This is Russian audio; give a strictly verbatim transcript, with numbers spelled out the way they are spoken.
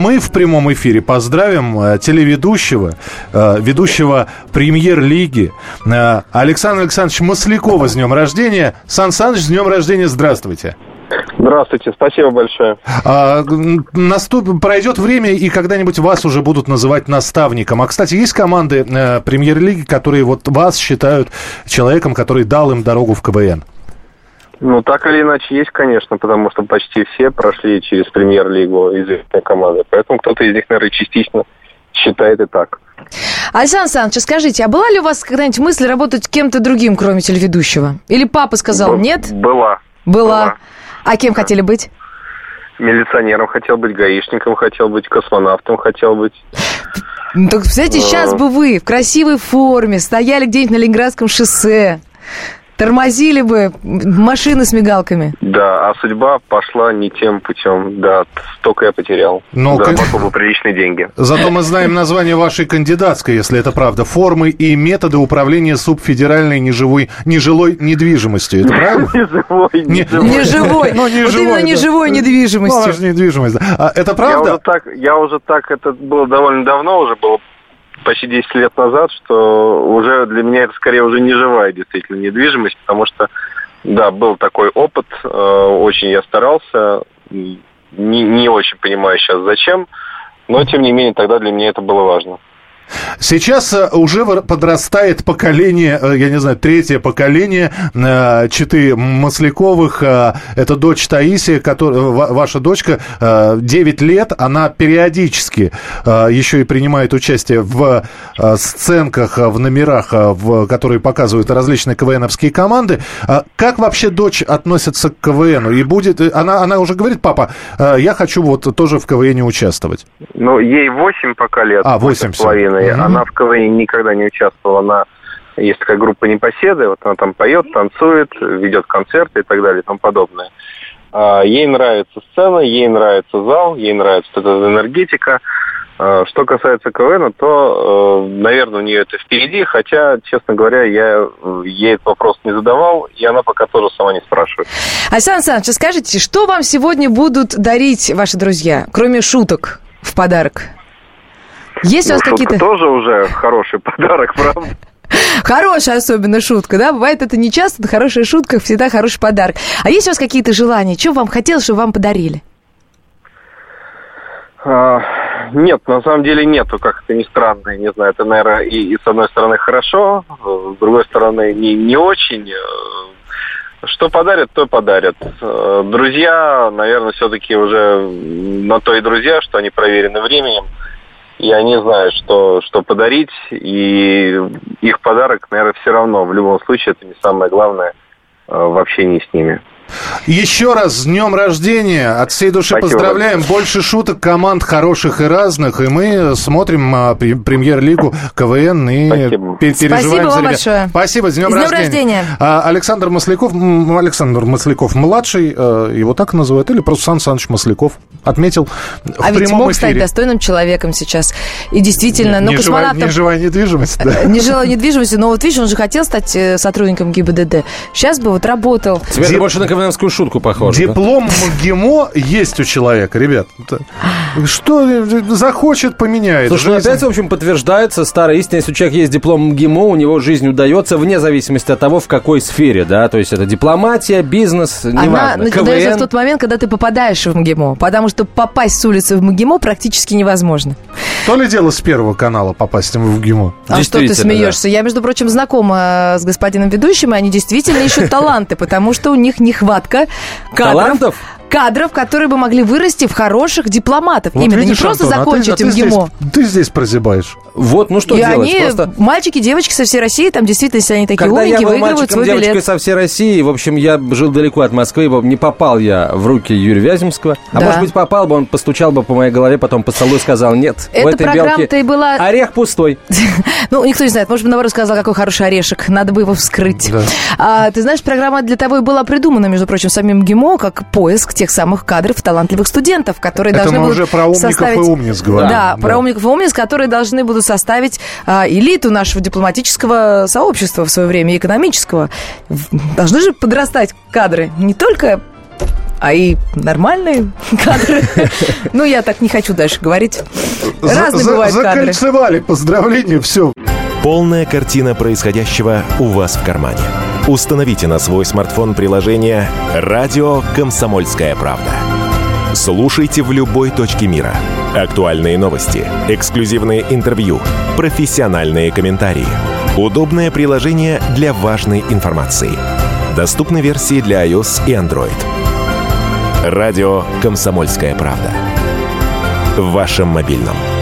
Мы в прямом эфире поздравим э, телеведущего, э, ведущего премьер-лиги э, Александра Александровича Маслякова с днем рождения. Сан Саныч, с днем рождения, здравствуйте. Здравствуйте, спасибо большое. А, наступ... Пройдет время, и когда-нибудь вас уже будут называть наставником. А, кстати, есть команды э, премьер-лиги, которые вот вас считают человеком, который дал им дорогу в КВН? Ну, так или иначе есть, конечно, потому что почти все прошли через премьер-лигу известные команды. Поэтому кто-то из них, наверное, частично считает и так. Александр Александрович, скажите, а была ли у вас когда-нибудь мысль работать кем-то другим, кроме телеведущего? Или папа сказал Б- нет? Была. Была. Была. А кем хотели быть? Милиционером хотел быть, гаишником хотел быть, космонавтом хотел быть. Ну, так, представляете, сейчас бы вы в красивой форме стояли где-нибудь на Ленинградском шоссе, тормозили бы машины с мигалками. Да, а судьба пошла не тем путем. Да, столько я потерял. Но заработал бы приличные деньги. Зато мы знаем название вашей кандидатской, если это правда. Формы и методы управления субфедеральной неживой, нежилой недвижимостью. Это правильно? Неживой, неживой. Неживой. Ну, не Вот живой, именно да. неживой недвижимостью. Ну, она же недвижимость. Да. А это Я правда? уже так, я уже так, это было довольно давно, уже было почти десять лет назад, что уже для меня это скорее уже не живая действительно недвижимость, потому что, да, был такой опыт, э, очень я старался, не, не очень понимаю сейчас зачем, но тем не менее тогда для меня это было важно. Сейчас уже подрастает поколение, я не знаю, третье поколение четы Масляковых. Это дочь Таисия, которая, ваша дочка, девять лет. Она периодически еще и принимает участие в сценках, в номерах, в, которые показывают различные КВНовские команды. Как вообще дочь относится к КВНу? И будет, она, она уже говорит: папа, я хочу вот тоже в КВНе участвовать. Ну, ей восемь пока лет. А, восемь с половиной. Mm-hmm. Она в КВН никогда не участвовала. Она, есть такая группа «Непоседы», вот она там поет, танцует, ведет концерты и так далее и тому подобное. А, ей нравится сцена, ей нравится зал, ей нравится эта энергетика. А, что касается КВН, то, наверное, у нее это впереди, хотя, честно говоря, я ей этот вопрос не задавал, и она пока тоже сама не спрашивает. Александр Александрович, скажите, что вам сегодня будут дарить ваши друзья, кроме шуток в подарок? Есть ну, у вас какие-то... тоже уже хороший подарок, правда? Хорошая особенно шутка, да? Бывает это не часто, но хорошая шутка всегда хороший подарок. А есть у вас какие-то желания? Что вам хотелось, чтобы вам подарили? А, нет, на самом деле нету, как это ни странно. Не знаю, это, наверное, и, и с одной стороны хорошо, с другой стороны не, не очень. Что подарят, то подарят. Друзья, наверное, все-таки уже на то и друзья, что они проверены временем. И они знают, что, что подарить, и их подарок, наверное, все равно. В любом случае, это не самое главное в общении с ними. Еще раз с днем рождения. От всей души Спасибо. Поздравляем. Больше шуток, команд хороших и разных. И мы смотрим а, премьер-лигу КВН и Спасибо. переживаем Спасибо за вам ребят. большое. Спасибо. С днем, с днем рождения. рождения. А, Александр Масляков, Александр Масляков младший, его так называют, или просто Сан Саныч Масляков, отметил в а ведь мог эфире. стать достойным человеком сейчас. И действительно, не, ну, космонавтом... Не живая недвижимость, да. Не живая недвижимость, но вот видишь, он же хотел стать сотрудником ГИБДД. Сейчас бы вот работал. Тебе Дип... больше на КВНовскую шутку похоже. Диплом да? МГИМО есть у человека, ребят. Что захочет, поменяет. Слушай, ну опять, в общем, подтверждается старая истина. Если у человека есть диплом МГИМО, у него жизнь удается вне зависимости от того, в какой сфере, да. То есть это дипломатия, бизнес, неважно. Она начинается в тот момент, когда ты попадаешь в МГИМО. Потому что попасть с улицы в МГИМО практически невозможно. То ли дело с Первого канала попасть в МГИМО. А что ты смеешься? Да. Я, между прочим, знакома с господином ведущим, и они действительно ищут таланты, потому что у них нехватка кадров. Талантов? Кадров, которые бы могли вырасти в хороших дипломатов. Вот именно, видишь, не просто Антон, закончить а ты, МГИМО. А ты, здесь, ты здесь прозябаешь. Вот, ну что и делать? они, Просто... мальчики, девочки со всей России, там действительно, если они такие Когда умненькие, выигрывают мальчиком, свой девочкой билет. со всей России, в общем, я жил далеко от Москвы, не попал я в руки Юрия Вяземского. А да. может быть, попал бы, он постучал бы по моей голове, потом по столу и сказал: нет, эта в этой программа-то и была... орех пустой. Ну, никто не знает, может быть, наоборот, сказал, какой хороший орешек, надо бы его вскрыть. Да. А, ты знаешь, программа для того и была придумана, между прочим, самим ГИМО, как поиск тех самых кадров талантливых студентов, которые это должны мы будут уже про умников составить... и умниц говорим. Да, да, про умников и умниц, которые должны будут составить а, элиту нашего дипломатического сообщества в свое время, экономического. Должны же подрастать кадры, не только а и нормальные кадры. Ну, я так не хочу дальше говорить. Разные бывают кадры. Закольцевали, поздравления, все. Полная картина происходящего у вас в кармане. Установите на свой смартфон приложение «Радио Комсомольская правда». Слушайте в любой точке мира. Актуальные новости, эксклюзивные интервью, профессиональные комментарии. Удобное приложение для важной информации. Доступны версии для iOS и Android. «Радио Комсомольская правда». В вашем мобильном.